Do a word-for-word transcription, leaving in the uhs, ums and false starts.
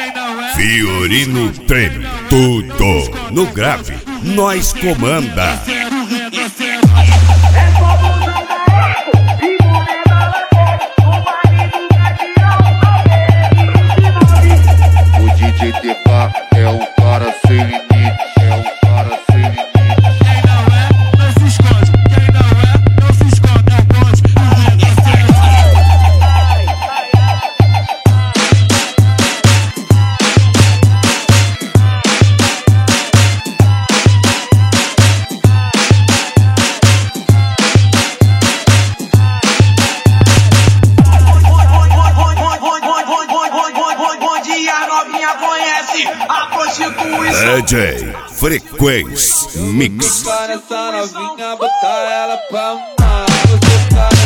Fiorino treme, tudo no grave, nós comanda. O D J T K é um cara sem limite, é um cara sem limite. Quem não é, não se esconde. Quem não é, não se esconde. É o bonde. A prostituição. D J Frequência Mix. Nessa novinha, botar ela pra amar.